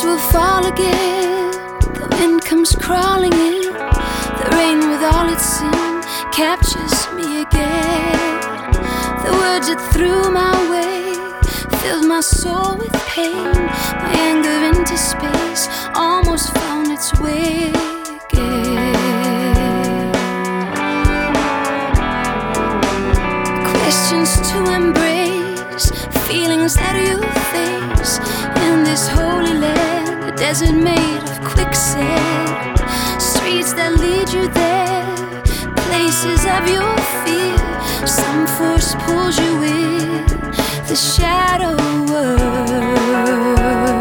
will fall again. The wind comes crawling in. The rain with all its sin captures me again. The words that threw my way filled my soul with pain. My anger into space almost found its way again. Questions to embrace, feelings that you face in this holy land, a desert made of quicksand. Streets that lead you there, places of your fear. Some force pulls you in, the shadow world.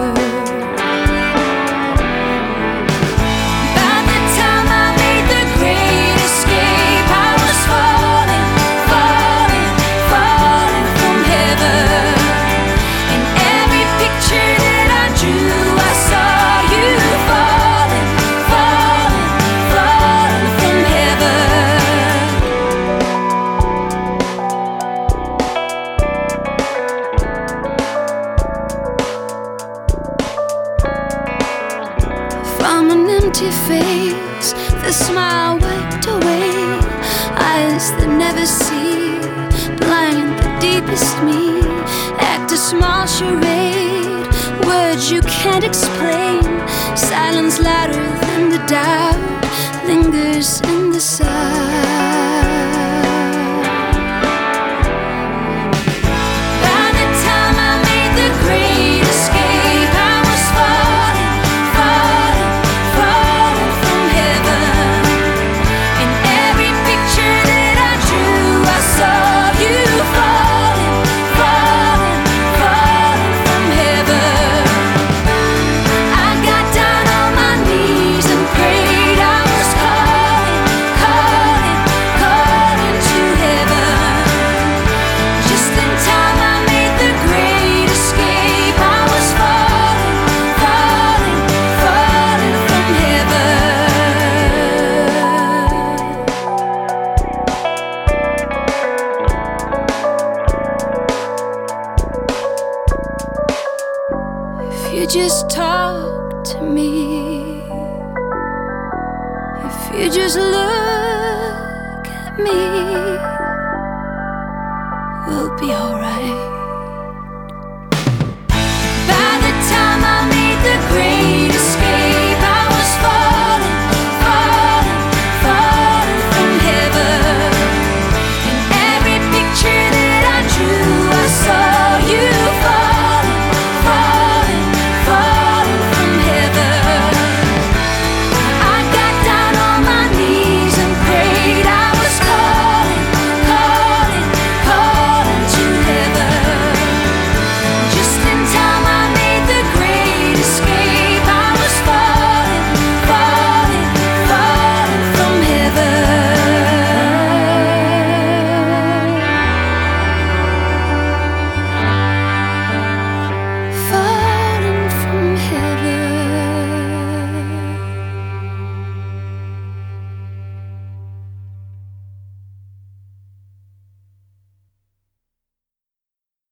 By the time I made the great escape, I was falling, falling, falling from heaven. In every picture that I drew, I saw you falling, falling, falling from heaven. From an empty face, the smile wiped away. Eyes that never see, blind the deepest me. Act a small charade, words you can't explain. Silence louder than the doubt lingers in the side. By the time I made the great escape, I was falling, falling, falling from heaven. In every picture that I drew, I saw you falling, falling, falling from heaven. I got down on my knees and prayed. I was calling, calling, calling to heaven. Just in time I made the great escape. I was falling, falling, falling from heaven. If you just talk to me, if you just look at me, we'll be alright.